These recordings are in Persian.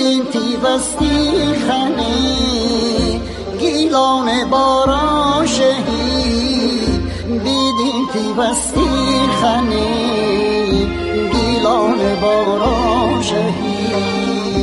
دیدیم پیوستی خنه گیلان باران شهید، دیدیم پیوستی خنه گیلان باران شهید.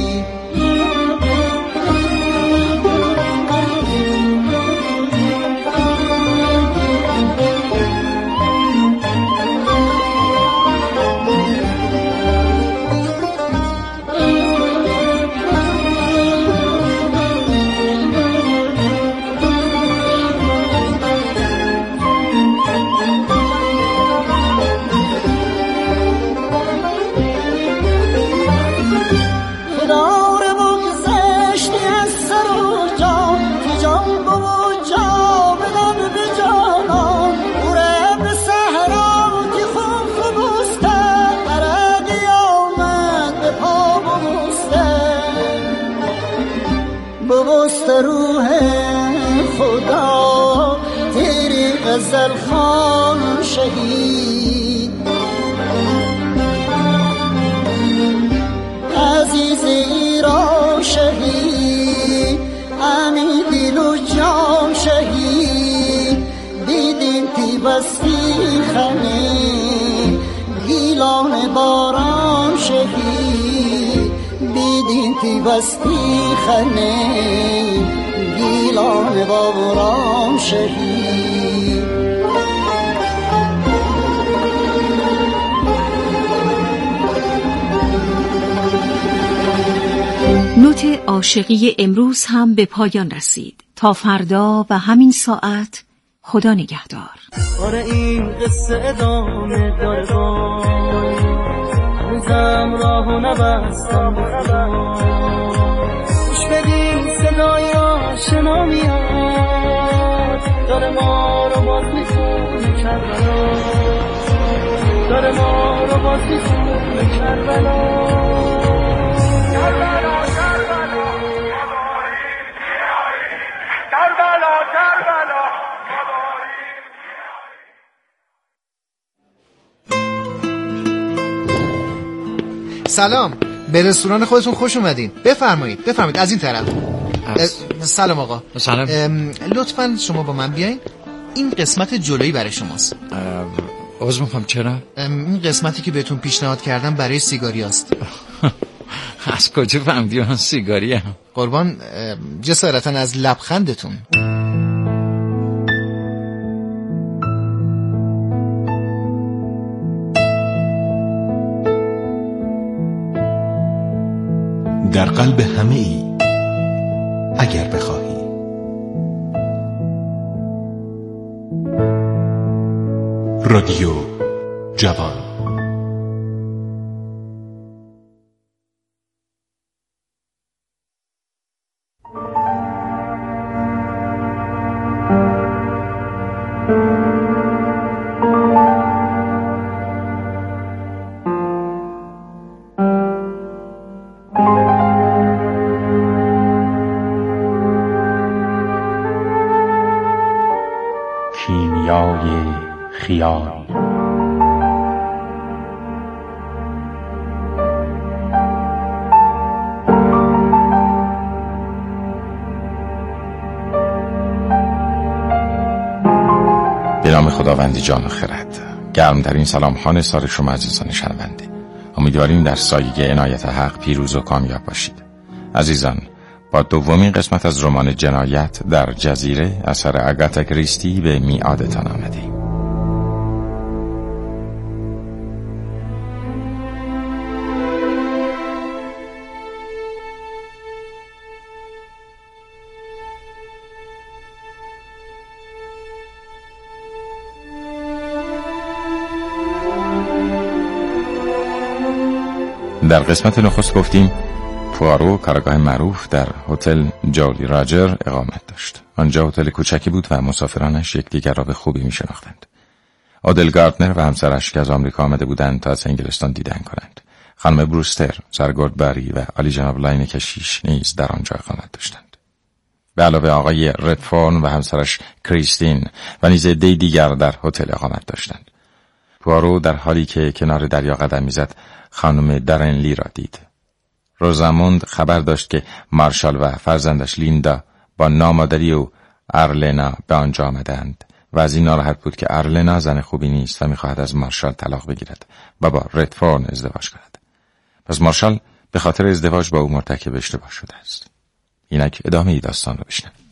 روح خدا تیری غزل خان شهید، عزیز ایران شهید، امی دل و جان شهید، دیدیم پیوستی خنه گیلان باران شهید، دیدیم پیوستی خنه گیلان باران شهید. نوت عاشقی امروز هم به پایان رسید. تا فردا و همین ساعت، خدا نگهدار. آره این قصه ادامه داره، هنوزم راهو نبستم به خدا. گوش بدین صدای آشنا میاد، داره ما رو باز میخونه کربلا، داره ما رو باز میخونه کربلا. کربلا کربلا کربلا کربلا. سلام، به رستوران خودتون خوش اومدین. بفرمایید از این طرف. سلام آقا. سلام. لطفاً شما با من بیاین، این قسمت جلویی برای شماست. عذر میخوام، چرا؟ این قسمتی که بهتون پیشنهاد کردم برای سیگاری است. از کجا فهمیدی من سیگاری هم؟ قربان جسارتاً از لبخندتون. در قلب همه ای اگر بخواهی. رادیو جوان. کیمیای خیال. به نام خداوند جان و خرد. گرمترین سلام ها نثار شما عزیزان شنونده. امیدواریم در سایه عنایت حق پیروز و کامیاب باشید. عزیزان، با دومین قسمت از رمان جنایت در جزیره اثر آگاتا کریستی به میعادتان آمدیم. در قسمت نخست گفتیم پوارو کارگاه معروف در هتل جولی راجر اقامت داشت. آنجا هتل کوچکی بود و مسافرانش یکدیگر را به خوبی می‌شناختند. آدل گاردنر و همسرش که از آمریکا آمده بودند تا از انگلستان دیدن کنند. خانم بروستر، سرگرد باری و علی جناب لاین کشیش نیز در آنجا اقامت داشتند. به علاوه آقای ردفورن و همسرش کریستین و نیز عده‌ای دیگر در هتل اقامت داشتند. پوارو در حالی که کنار دریا قدم می‌زد خانم درنلی را دید. روزاموند خبر داشت که مارشال و فرزندش لیندا با نامادری و آرلنا به آنجا آمدند و از این ناراحت بود که آرلنا زن خوبی نیست و می‌خواهد از مارشال طلاق بگیرد و با ردفورن ازدواج کند. پس مارشال به خاطر ازدواج با او مرتکب اشتباه شده است. اینک ادامه ای داستان رو بشنوید.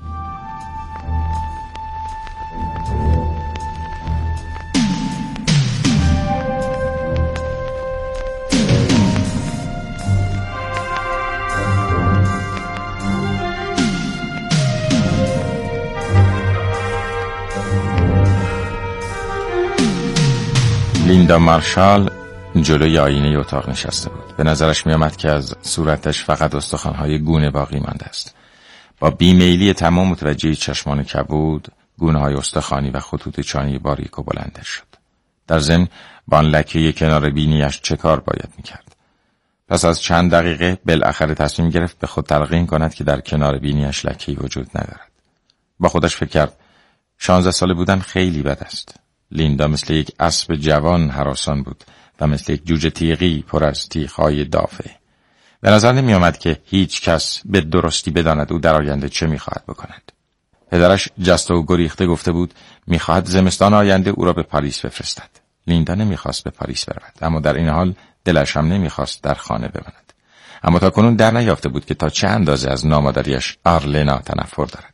لیندا مارشال جلوی آینه اتاق نشسته بود. به نظرش می آمد که از صورتش فقط استخوان‌های گونه باقی مانده است. با بیمیلی تمام متوجه چشمان کبود، گونه‌های استخوانی و خطوط چانی باریک و بلندش شد. در ضمن با آن لکه کنار بینیش چه کار باید می‌کرد؟ پس از چند دقیقه بالاخره تصمیم گرفت به خود تلقین کند که در کنار بینیش لکه‌ای وجود ندارد. با خودش فکر کرد 16 ساله بودن خیلی بد است. لیندا مثل یک اسب جوان هراسان بود و مثل یک جوجه تیغی پر از تیغ‌های دافع. به نظر نمی آمد که هیچ کس به درستی بداند او در آینده چه می‌خواهد بکند. پدرش جست و گریخته گفته بود می‌خواهد زمستان آینده او را به پاریس بفرستد. لیندا نمی‌خواست به پاریس برود، اما در این حال دلش هم نمی‌خواست در خانه بماند. اما تاکنون در نیافته بود که تا چه اندازه از نامادریش آرلنا تنفر دارد.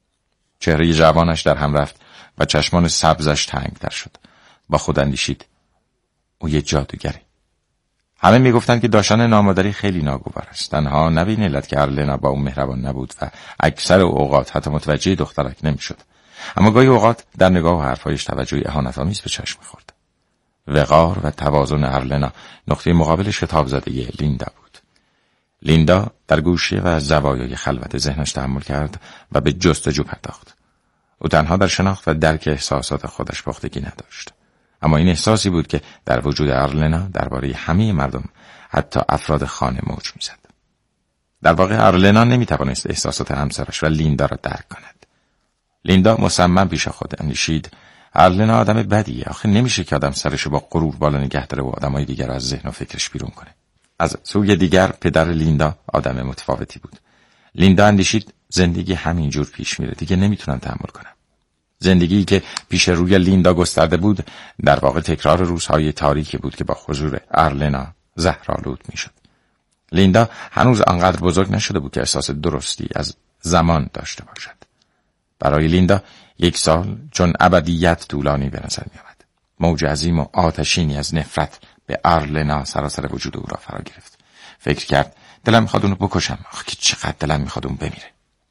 چهره جوانش در هم رفت و چشمان سبزش تنگ‌تر شد. با خود اندیشید او یه جادوگره. همه میگفتند که داشتن نامادری خیلی ناگوار است. تنها نبین علت که آرلنا با او مهربان نبود و اکثر اوقات حتی متوجه دخترک نمیشد. اما گاهی اوقات در نگاه و حرفایش توجه اهانت‌آمیز به چشم می‌خورد. وقار و توازن آرلنا نقطه مقابل شتاب زدگی لیندا بود. لیندا در گوشه و زوایای خلوت ذهنش تأمل کرد و به جستجو پرداخت. او تنها در شناخت و درک احساسات خودش پختگی نداشت. اما این احساسی بود که در وجود آرلنا درباره همه مردم، حتی افراد خانه موج می‌زد. در واقع آرلنا نمی‌توانست احساسات همسرش و لیندا را درک کند. لیندا مصمم پیش خود اندیشید آرلنا آدم بدیه. آخه نمیشه که آدم سرش با غرور بالا نگه داره و آدمای دیگر را از ذهن و فکرش بیرون کنه. از سوی دیگر پدر لیندا آدم متفاوتی بود. لیندا اندیشید زندگی همینجور پیش میره، دیگه نمیتونم تحمل کنم. زندگی که پیش روی لیندا گسترده بود در واقع تکرار روزهای تاریکی بود که با حضور آرلنا زهرآلود میشد. لیندا هنوز آنقدر بزرگ نشده بود که احساس درستی از زمان داشته باشد. برای لیندا 1 سال چون ابدیت طولانی به نظر می آمد. موج عظیم و آتشینی از نفرت به آرلنا سراسر وجود او را فرا گرفت. فکر کرد دلم میخواد اونو بکشم. آخه که چقدر دلم میخواد اون بمیره.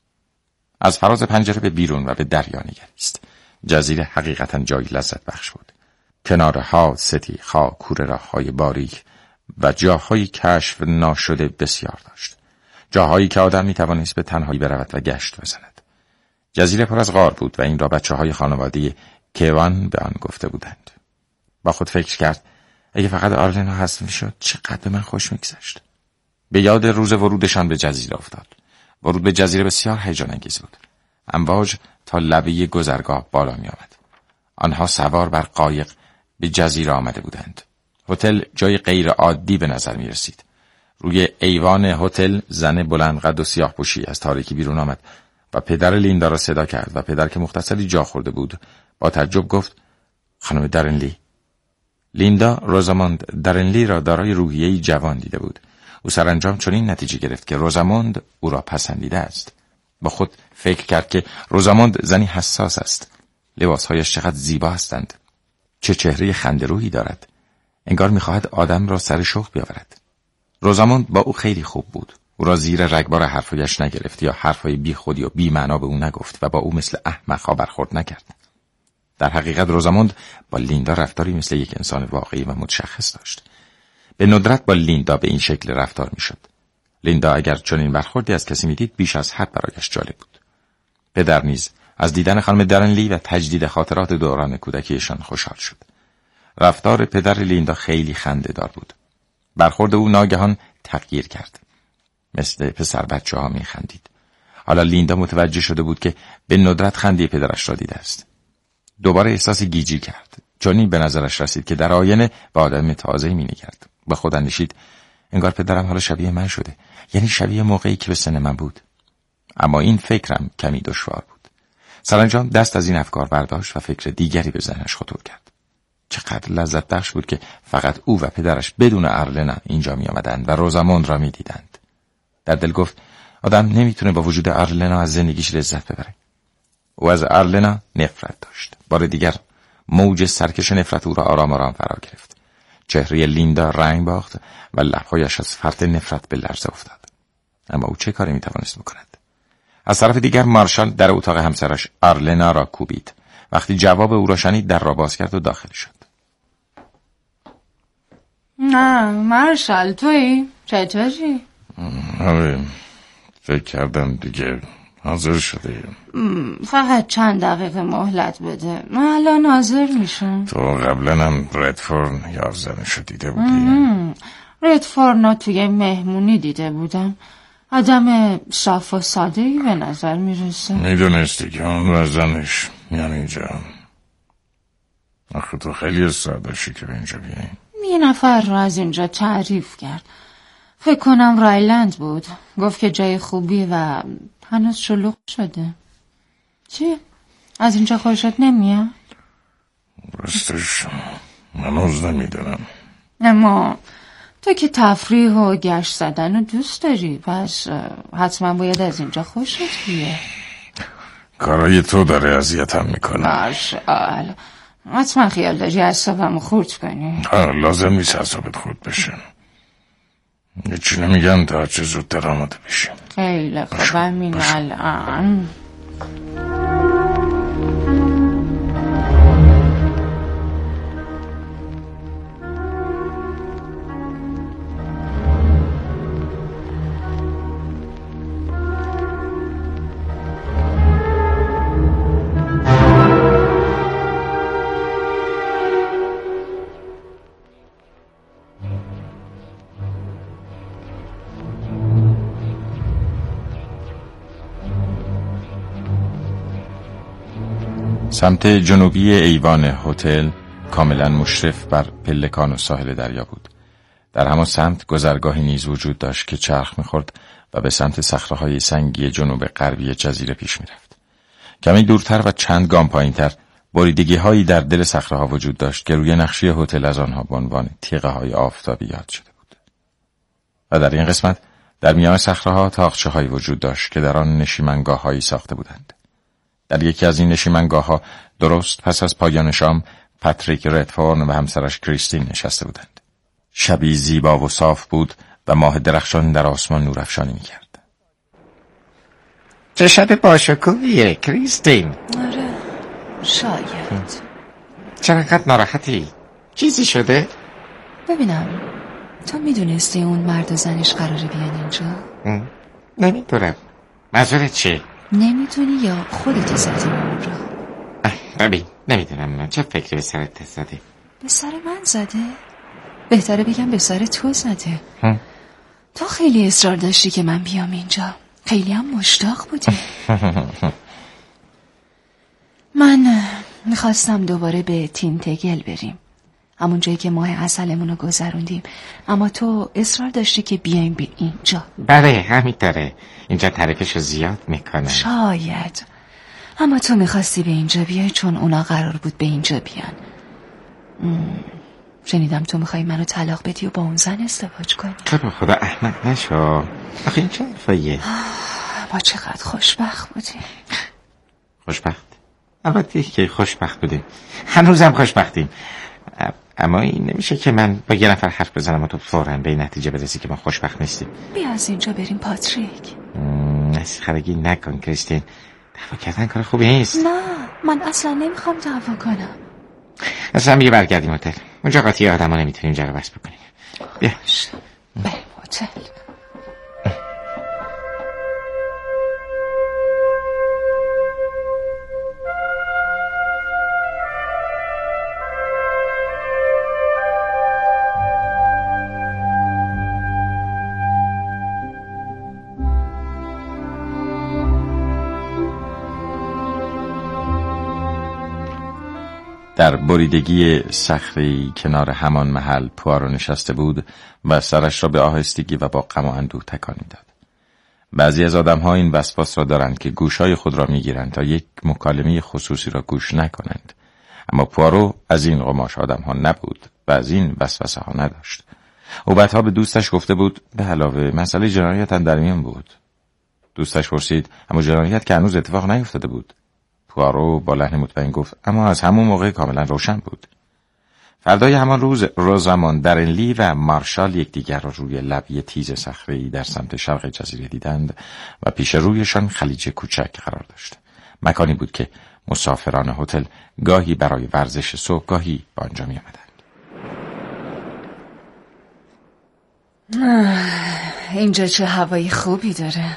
از فراز پنجره به بیرون و به دریا نگریست. جزیره حقیقتا جایی لذت بخش بود. کنارها ستیخا، کوره راه‌های باریک و جاهای کشف ناشده بسیار داشت. جاهایی که آدم میتوانست به تنهایی برود و گشت بزند. جزیره پر از غار بود و این را بچه‌های خانواده کیوان به آن گفته بودند. با خود فکر کرد اگه فقط آرلنا حذف میشد چقدر به من خوش میگذشت. به یاد روز ورودشان به جزیره افتاد. ورود به جزیره بسیار هیجان انگیز بود. امواج تا لبه گذرگاه بالا می آمد. آنها سوار بر قایق به جزیره آمده بودند. هتل جای غیر عادی به نظر می رسید. روی ایوان هتل زن بلند قد و سیاه پوشی از تاریکی بیرون آمد و پدر لیندا را صدا کرد و پدر که مختصری جا خورده بود با تعجب گفت خانم درنلی. لیندا روزاموند درنلی را دارای روحیه‌ای جوان دیده بود. او سرانجام چنین نتیجه گرفت که روزاموند او را پسندیده است. با خود فکر کرد که روزاموند زنی حساس است. لباسهایش چقدر زیبا هستند. چه چهره خنده‌رویی دارد. انگار می‌خواهد آدم را سر شوق بیاورد. روزاموند با او خیلی خوب بود. او را زیر رگبار حرفایش نگرفت یا حرفای بیخودی و بی‌معنا به او نگفت و با او مثل احمق‌ها برخورد نکرد. در حقیقت روزاموند با لیندا رفتاری مثل یک انسان واقعی و متشخص داشت. به ندرت با لیندا به این شکل رفتار میشد. لیندا اگر چنین برخوردی از کسی میدید بیش از حد برایش جالب بود. پدر نیز از دیدن خانم درنلی و تجدید خاطرات دوران کودکیشان خوشحال شد. رفتار پدر لیندا خیلی خنده‌دار بود. برخورد او ناگهان تغییر کرد. مثل پسر بچه‌ها میخندید. حالا لیندا متوجه شده بود که به ندرت خنده پدرش را دیده است. دوباره احساس گیجی کرد. چون این به نظرش رسید که در آینه به آدم تازه‌ای می‌نگرد. با خود اندیشید انگار پدرم حالا شبیه من شده، یعنی شبیه موقعی که به سن من بود. اما این فکرم کمی دشوار بود. سرانجام دست از این افکار برداشت و فکر دیگری به ذهنش خطور کرد. چقدر لذت بخش بود که فقط او و پدرش بدون ارلنا اینجا می آمدند و روزاموند را می دیدند. در دل گفت آدم نمیتونه با وجود ارلنا از زندگیش لذت ببره. او از ارلنا نفرت داشت. بار دیگر موج سرکش نفرت او را آرام آرام فرا گرفت. چهره لیندا رنگ باخت و لبهایش از فرط نفرت به لرزه افتاد. اما او چه کاری میتوانست بکند؟ از طرف دیگر مارشال در اتاق همسرش ارلنا را کوبید. وقتی جواب او را شنید در را باز کرد و داخل شد. نه مارشال تویی؟ چطوری؟ آره فکر کردم دیگه حاضر شده. فقط چند دقیقه مهلت بده، من الان حاضر میشم. تو قبلا هم ردفورن یارزنشو دیده بودی؟ ردفورن توی مهمونی دیده بودم. آدم صاف و ساده‌ای به نظر میرسه. میدونستی که اون و زنش میان اینجا؟ آخه تو خیلی اصرار داشتی که به اینجا بیایی. یه نفر رو از اینجا تعریف کرد، فکر کنم رایلند بود. گفت که جای خوبی و هنوز شلوغ شده. چی؟ از اینجا خوشت نمیاد؟ راستش هنوز نمیدونم. اما تو که تفریح و گشت زدن رو دوست داری، پس حتما باید از اینجا خوشت بیاد. کارای تو داره اذیتم میکنه. ماشاءالله، حتما خیال داری اعصابمو خورد کنی. لازم نیست اعصابت خورد بشه. هیچی نمیگم تا چه زودتر آماده بشیم. خیلی خوب، همین الان. سمت جنوبی ایوان هتل کاملا مشرف بر پلکان و ساحل دریا بود. در همان سمت گذرگاهی نیز وجود داشت که چرخ می‌خورد و به سمت صخره‌های سنگی جنوب غربی جزیره پیش می‌رفت. کمی دورتر و چند گام پایین‌تر بریدگی‌هایی در دل صخره‌ها وجود داشت که روی نقشه هتل از آنها به عنوان تیغه‌های آفتابی یاد شده بود. و در این قسمت در میان صخره‌ها تاقچه‌هایی وجود داشت که در آن نشیمنگاه‌هایی ساخته بودند. در یکی از این نشیمنگاه‌ها درست پس از پایان شام پاتریک ردفورن و همسرش کریستین نشسته بودند. شبی زیبا و صاف بود و ماه درخشان در آسمان نورافشانی می‌کرد. چه شب باشکوهیه کریستین؟ آره شاید. چرا انقدر ناراحتی؟ چیزی شده؟ ببینم تو میدونستی اون مرد و زنش قراره بیان اینجا؟ نمیدونم. منظورت چیه؟ نمیدونی یا خودت زدی اون را؟ ببین نمیدونم چه فکری به سرت زده. به سر من زده؟ بهتره بگم به سر تو زده. تو خیلی اصرار داشتی که من بیام اینجا، خیلی هم مشتاق بودی. من میخواستم دوباره به تینتگل بریم، همون جایی که ماه عسلمون رو گذروندیم، اما تو اصرار داشتی که بیایم به اینجا. بله همینطوره، اینجا تعریفشو زیاد میکنن. شاید، اما تو میخواستی به اینجا بیای چون اونا قرار بود به اینجا بیان. شنیدم تو میخوای منو طلاق بدی و با اون زن ازدواج کنی. تو به خدا احمق نشو، آخه این چه حرفاییه؟ ما چقدر خوشبخت بودیم. خوشبخت؟ البته که خوشبخت بودیم، هنوزم خوشبختیم. اما این نمیشه که من با یه نفر حرف بزنم و تو فوراً به این نتیجه برسی که ما خوشبخت نیستیم. بیا از اینجا بریم پاتریک. مسخرگی نکن کریستین، دعوا کردن کار خوبی نیست. نه من اصلا نمیخوام دعوا کنم. اصلا بیا برگردیم هتل، اونجا قاطی آدم ها نمیتونیم جر بس بکنیم. بیا بریم هتل. در بریدگی صخره‌ای کنار همان محل پوارو نشسته بود و سرش را به آهستگی و با غم و اندوه تکان می‌داد. بعضی از آدم‌ها این وسواس را دارند که گوش‌های خود را می‌گیرند تا یک مکالمه خصوصی را گوش نکنند. اما پوارو از این قماش آدم‌ها نبود و از این وسوسه‌ها نداشت. او بعدها به دوستش گفته بود به علاوه مسئله جنایت هم در میان بود. دوستش پرسید اما جنایت که هنوز اتفاق نیفتاده بود. پوارو با لحن مطمئن گفت اما از همون موقع کاملا روشن بود. فردای همان روز روزامان درنلی و مارشال یکدیگر را روی لبه تیز صخره‌ای در سمت شرق جزیره دیدند و پیش رویشان خلیج کوچک قرار داشت. مکانی بود که مسافران هتل گاهی برای ورزش صبح گاهی به آنجا می آمدند. اینجا چه هوای خوبی داره.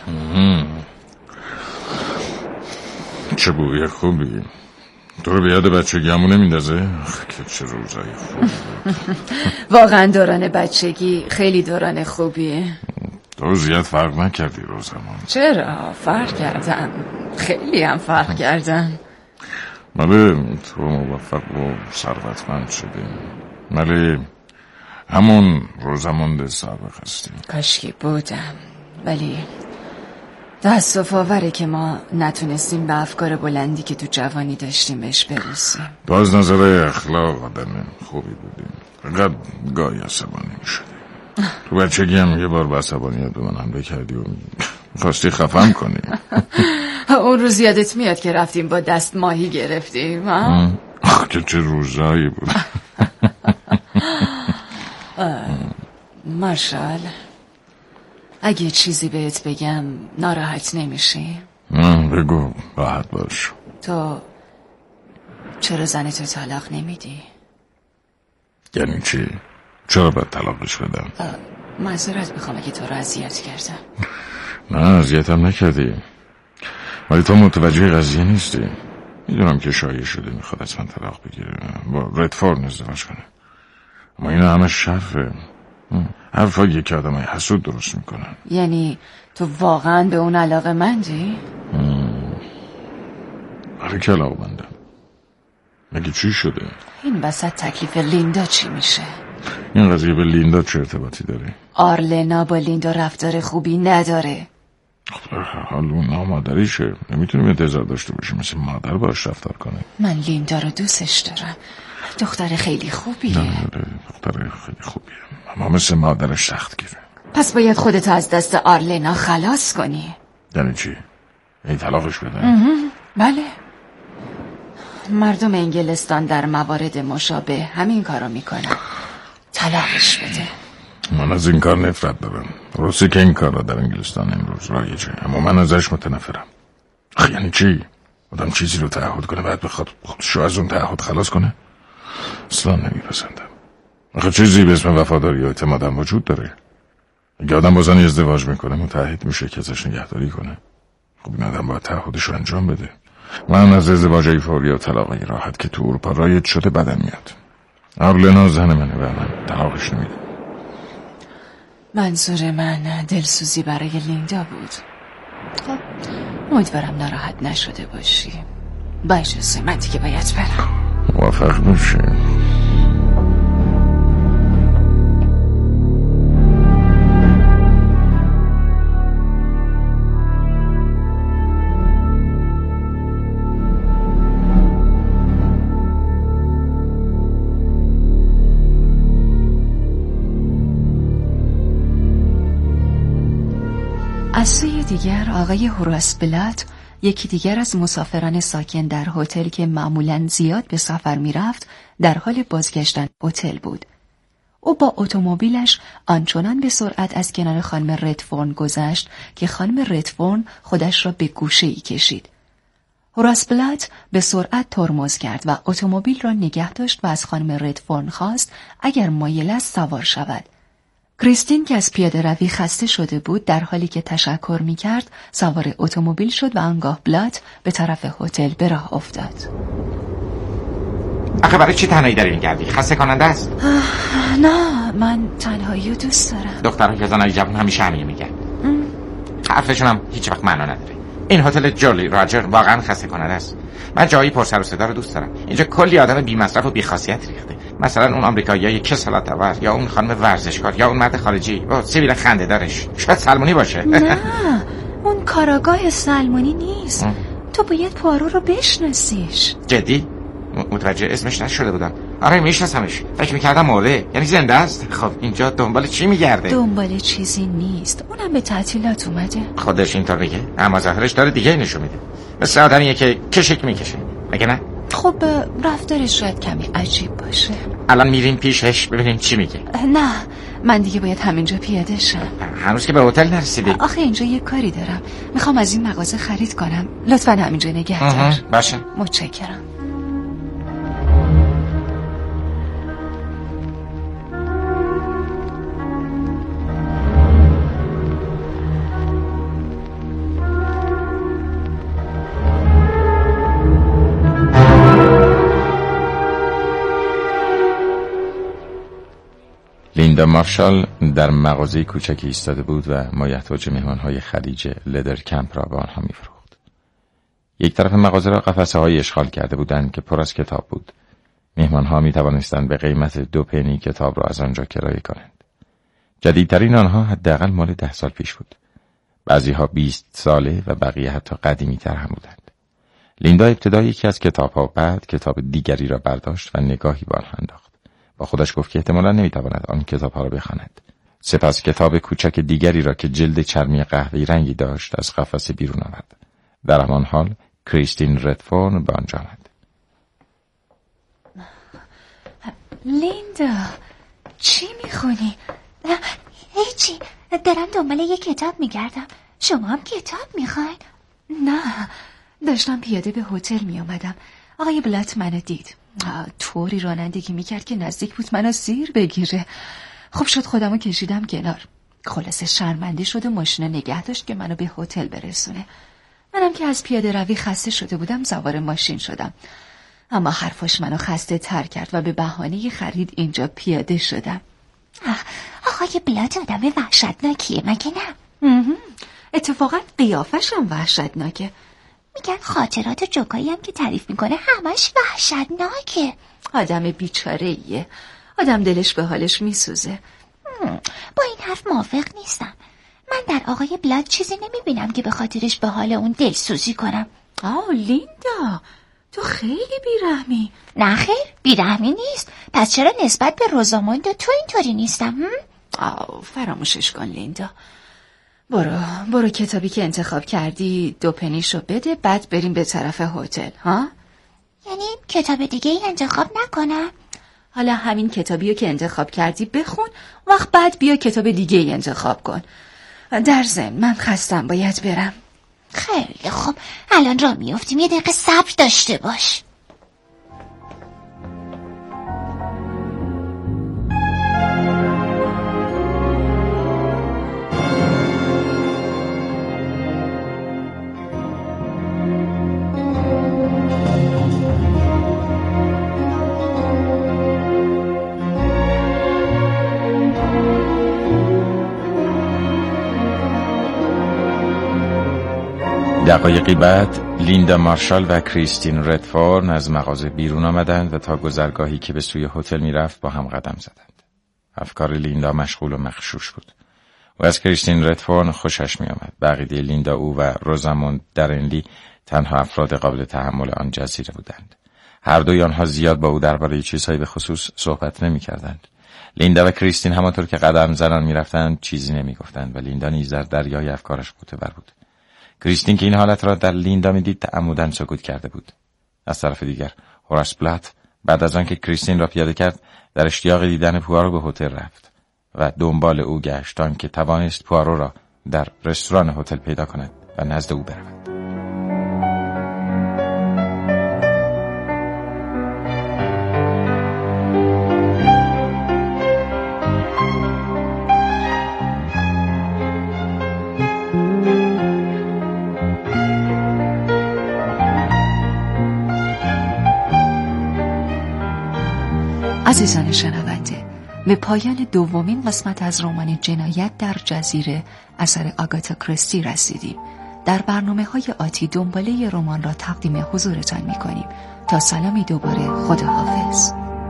چه بوی خوبی. تو رو به یاد بچگیمون نمیندازه؟ که چه روزای خوبی. واقعا دوران بچگی خیلی دوران خوبیه. تو زیاد فرق نکردی روزمان. چرا؟ فرق کردم. خیلی هم فرق کردم. ماله تو موفق و ثروتمند شدی. ماله همون روزماند سابق هستی. کاشکی بودم، ولی تأسف آوره که ما نتونستیم به افکار بلندی که تو جوانی داشتیم بهش برسیم. تو از نظر اخلاق آدم خوبی بودیم، فقط گاهی عصبانی میشدی. تو بچگی هم یه بار به عصبانیت به من حمله کردی و خواستی خفم کنی. اون روز یادت میاد که رفتیم با دست ماهی گرفتیم؟ چه روزایی بود. مارشال، اگه چیزی بهت بگم ناراحت نمیشی؟ بگو، راحت باش. تو چرا زنتو طلاق نمیدی؟ یعنی چی؟ چرا باید طلاقش بدم؟ معذرت میخوام اگه تو رو اذیت کردم. نه اذیتم نکردی، ولی تو متوجه قضیه نیستی. میدونم که شایع شده میخواد از من طلاق بگیره، با ردفورن ازدواج کنه، اما این همه شرفه. حرفایی که آدمای حسود درست میکنن. یعنی تو واقعا به اون علاقه مندی؟ آره که علاقه مندم. مگه چی شده؟ این وسط تکلیف لیندا چی میشه؟ این قضیه به لیندا چه ارتباطی داره؟ آرلنا با لیندا رفتار خوبی نداره. حال اون نامادریشه، نمیتونیم انتظار داشته باشیم مثل مادر باش رفتار کنه. من لیندا رو دوستش دارم، دختر خیلی خوبیه. نه دختر خیلی خوبیه، اما مثل مادرش سخت گیره. پس باید خودتو از دست آرلنا خلاص کنی. یعنی چی؟ این طلاقش بدن؟ بله، مردم انگلستان در موارد مشابه همین کارو میکنن. طلاقش بده. من از این کار نفرت دارم. درسته که این کار را در انگلستان امروز رایجه، اما من ازش متنفرم. یعنی چی؟ آدم چیزی رو تعهد کنه بعد بخواد خودشو از اون تعهد خلاص کنه؟ اصلا نمیپسندم. آخه چیزی به اسم وفاداری و اعتمادم وجود داره. اگه آدم با زنی ازدواج میکنه متعهد میشه که ازش نگهداری کنه. خب این آدم باید تعهدش رو انجام بده. من از ازدواجی فوری و طلاقی راحت که تو اروپا رایج شده بدم میاد. آرلنا زن منه و من طلاقش نمیدم. منظور من دلسوزی برای لیندا بود. خب امیدوارم ناراحت نشده باشی. با اجازه من دیگه باید برم. موفق باشی. از سوی دیگر آقای هوراس بلات، یکی دیگر از مسافران ساکن در هتل که معمولاً زیاد به سفر می‌رفت، در حال بازگشتن هتل بود. او با اتومبیلش آنچنان به سرعت از کنار خانم ردفورن گذشت که خانم ردفورن خودش را به گوشه‌ای کشید. هوراس بلات به سرعت ترمز کرد و اتومبیل را نگه داشت و از خانم ردفورن خواست اگر مایل است سوار شود. کریستین که از پیاده روی خسته شده بود در حالی که تشکر می کرد سوار اتومبیل شد و آنگاه بلات به طرف هتل به راه افتاد. آخه برای چی تنهایی در این گردی؟ خسته کننده است؟ نه، من تنهایی دوست دارم. دخترها که زنهای جوان همیشه همینه میگن. حرفشون هم هیچ وقت معنا نداره. این هتل جولی راجر واقعا خسته کننده است. من جایی پر سر و صدا رو دوست دارم. اینجا کلی آدم بی مصرف و بی خاصیت ریخته. مثلا اون آمریکاییای که سالات آور، یا اون خانم ورزشکار، یا اون مرد خارجی با سیبیل خنده دارش. شاید سلمونی باشه. نه اون کاراگاه سلمونی نیست. تو باید پوارو رو بشناسیش. جدی؟ متوجه اسمش نشده بودم. آره میشناسمش. فکر میکردم مرده. یعنی زنده است. خب اینجا دنبال چی میگرده؟ دنبال چیزی نیست. اونم به تعطیلات اومده. خودش اینطور میگه، اما ظاهرش داره دیگه نشون میده. مثل آدمیه که کشک میکشه. مگه نه؟ خب رفتارش شاید کمی عجیب باشه. الان میریم پیشش ببینیم چی میگه. نه من دیگه باید همینجا پیاده شم. هنوز که به هتل نرسیدی. آخه اینجا یه کاری دارم. میخوام از این مغازه خرید کنم. لطفاً همینجا نگه دار. باشه. متشکرم. لیندا مارشال در مغازه کوچکی ایستاده بود و مایحتاج مهمان‌های خلیج لدر کمپ را به آنها می‌فروخت. یک طرف مغازه را قفسه‌های اشغال کرده بودند که پر از کتاب بود. مهمان‌ها می‌توانستند به قیمت 2 پنی کتاب را از آنجا کرایه کنند. جدیدترین آنها حداقل مال 10 سال پیش بود. بعضی‌ها 20 ساله و بقیه حتی قدیمی‌تر هم بودند. لیندا ابتدا یکی از کتاب‌ها، بعد کتاب دیگری را برداشت و نگاهی به آنها انداخت. با خودش گفت که احتمالاً نمیتواند آن کتاب‌ها را بخواند. سپس کتاب کوچک دیگری را که جلد چرمی قهوه‌ای رنگی داشت از قفسه بیرون آورد. در همان حال کریستین ردفورن به آنجا آمد. لیندا چی میخونی؟ هیچی، دارم دنبال یه کتاب میگردم. شما هم کتاب میخواین؟ نه داشتم پیاده به هتل میامدم. آقای بلات منو دید. طوری رانندگی میکرد که نزدیک بود منو زیر بگیره. خوب شد خودمو کشیدم کنار. خلاصه شرمنده شد و ماشین نگه داشت که منو به هتل برسونه. منم که از پیاده روی خسته شده بودم سوار ماشین شدم. اما حرفاش منو خسته تر کرد و به بهانه خرید اینجا پیاده شدم. آقای بلات آدم وحشتناکیه مگه نه؟ اتفاقا قیافش هم وحشتناکه. میگن خاطرات و جوکایی هم که تعریف میکنه همش وحشتناکه. آدم بیچاره‌ایه. آدم دلش به حالش میسوزه. با این حرف موافق نیستم. من در آقای بلاد چیزی نمیبینم که به خاطرش به حال اون دلسوزی کنم. لیندا تو خیلی بیرحمی. نه خیر بیرحمی نیست. پس چرا نسبت به روزاموند تو اینطوری نیستم؟ فراموشش کن لیندا. برو کتابی که انتخاب کردی 2 پنیشو بده، بعد بریم به طرف هتل. ها؟ یعنی کتاب دیگه ای انتخاب نکنم؟ حالا همین کتابیو که انتخاب کردی بخون، وقت بعد بیا کتاب دیگه ای انتخاب کن. در ضمن من خستم باید برم. خیلی خوب، الان راه میافتیم، یه دقیقه صبر داشته باش. دقایقی بعد لیندا مارشال و کریستین ردفورن از مغازه بیرون آمدند و تا گذرگاهی که به سوی هتل میرفت با هم قدم زدند. افکار لیندا مشغول و مغشوش بود و از کریستین ردفورن خوشش می آمد. بقیه لیندا او و روزاموند درنلی تنها افراد قابل تحمل آن جزیره بودند. هر دوی آنها زیاد با او درباره چیزهای به خصوص صحبت نمی کردند. لیندا و کریستین همانطور که قدم زنان می رفتند چیزی نمی گفتند و لیندا نیز در دریای افکارش غوطه‌ور بود. کریستین که این حالت را در لیندا میدید تعمداً سکوت کرده بود. از طرف دیگر هوراس بلات بعد از آنکه کریستین را پیاده کرد در اشتیاق دیدن پوارو به هتل رفت و دنبال او گشت تا که توانست پوارو را در رستوران هتل پیدا کند و نزد او برود. عزیزان شنونده، به پایان دومین قسمت از رمان جنایت در جزیره اثر آگاتا کریستی رسیدیم. در برنامه‌های آتی دنباله رمان را تقدیم حضورتان می‌کنیم. تا سلامی دوباره، خداحافظ.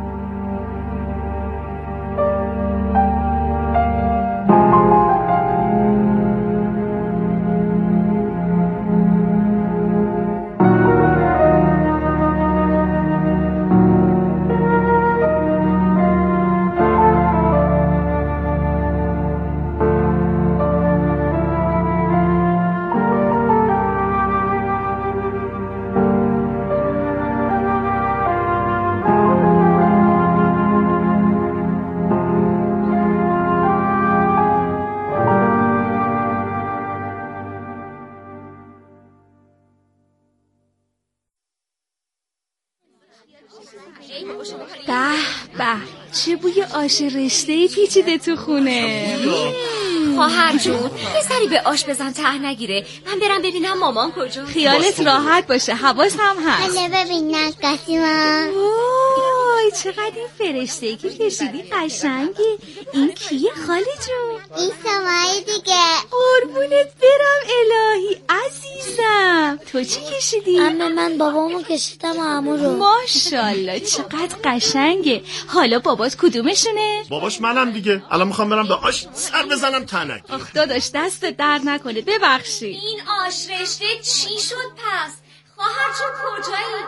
به چه بوی آش رشته‌ای پیچیده تو خونه. خواهر جون یه سری به آش بزن ته نگیره. من برم ببینم مامان کجا. خیالت راحت باشه، حواس هم هست. حالا ببین نقاسی ما. وای چقدر این فرشته‌ای که کشیدی قشنگی. این کیه خاله جون؟ این سماعی دیگه. قربونت برم الهی عزیزم. تو چی کشیدی؟ من بابامو کشیدم عمو رو. ماشاءالله چقدر قشنگه. حالا بابات کدومشونه؟ باباش منم دیگه. الان میخوام برم به آش سر بزنم تنک. آخ داداش دست در نکنه، ببخشی. این آش رشته چی شد پس؟ خواهر جون کجایی؟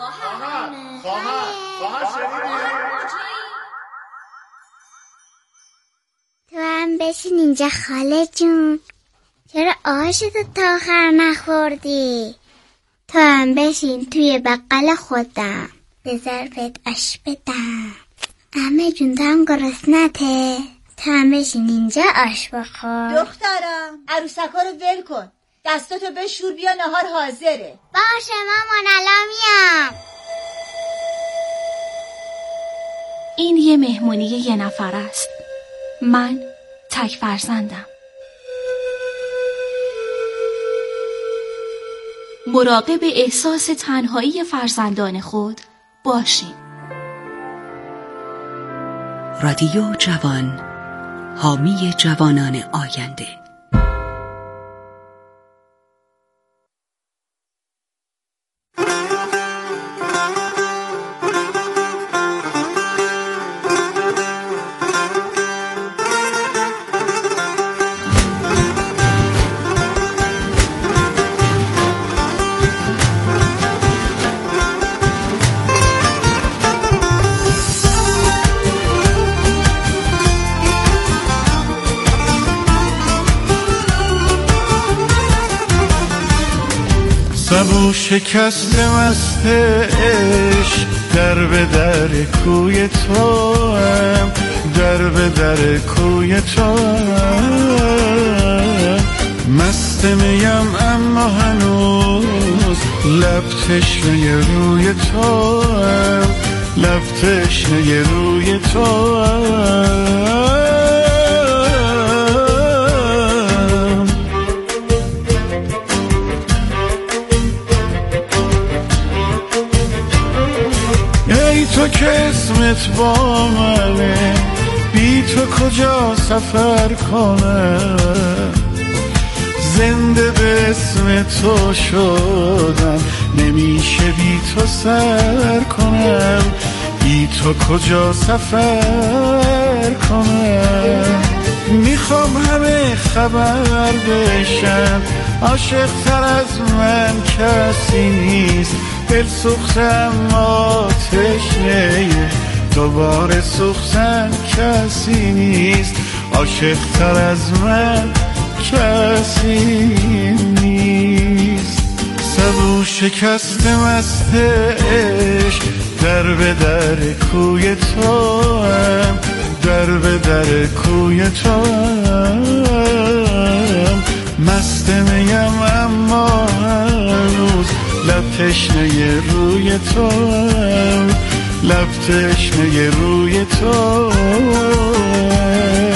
خواهر شدیدی؟ تو هم بشین اینجا خاله جون. چرا آشتو تا آخر نخوردی؟ تو هم بشین توی بقل خودم، به ظرفت آش بدم. عمه جون تو هم گرسنته؟ تو هم بشین اینجا آش بخور. دخترم عروسکا رو ول کن، دستاتو بشور، بیا نهار حاضره. باشه مامان الان میام. این یه مهمونی یه نفر است. من تک فرزندم. مراقب احساس تنهایی فرزندان خود باشید. رادیو جوان، حامی جوانان آینده. سبو شکست مست عشق، در به در کوی تو هم، در به در کوی تو هم. مست میم اما هنوز لب تشنه روی تو هم، لب تشنه روی تو هم. تو که اسمت با منه، بی تو کجا سفر کنم؟ زنده به اسم تو شدم، نمیشه بی تو سر کنم. بی تو کجا سفر کنم؟ میخوام همه خبر بشن، عاشق تر از من کسی نیست. دل سوخته اما تشنه، دوباره سوختن کسی نیست. عاشق تر از من کسی نیست. سبو شکست مست عشق، در به در کوی تو هم، در به در کوی تو هم. مست میم اما هنوز لب تشنه روی تو هم، لب تشنه روی تو هم.